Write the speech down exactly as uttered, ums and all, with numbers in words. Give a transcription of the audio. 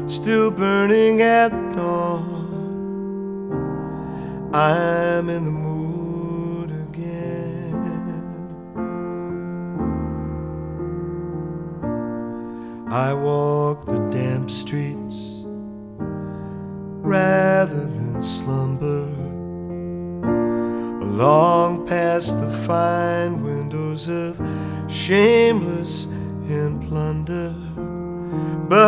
still burning at dawn. I'm in the mood again. I walk the damp streets rather than slumber, along past the fine windows of shameless and plunder.